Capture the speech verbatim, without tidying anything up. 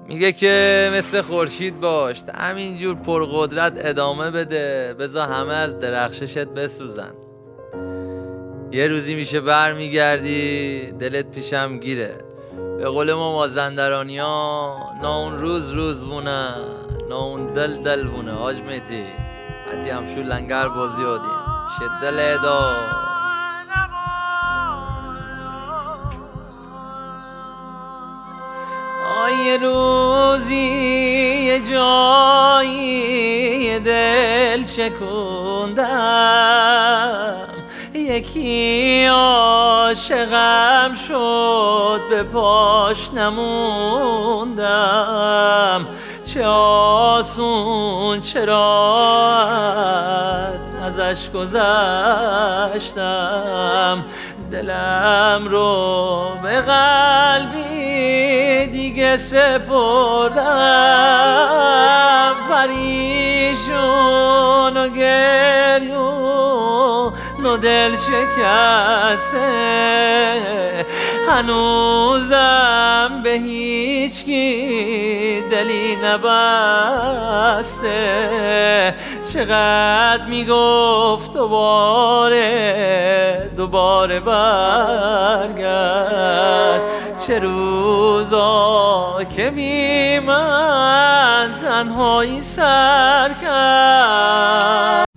میگه که مثل خورشید باش، همینجور پرقدرت ادامه بده، بذار همه از درخششت بسوزن. یه روزی میشه بر میگردی دلت پیشم گیره. به قول ما مازندرانی ها، نا اون روز روز بونه نا اون دل دل بونه. حاج میتی حتی همشو لنگر بازی آدیم شد دل ادا. یه روزی یه جایی دل شکوندم، یکی عاشقم شد به پاش نموندم. چه آسون چه راحت ازش گذشتم، دلم رو به قلبی دیگه سپردم. پریشون و گریون و دل شکسته، هنوزم به هیچ کی دلی نبسته. چقدر میگفت دوباره دوباره برگرد، چه روزا که بی من تنهایی سر کرد.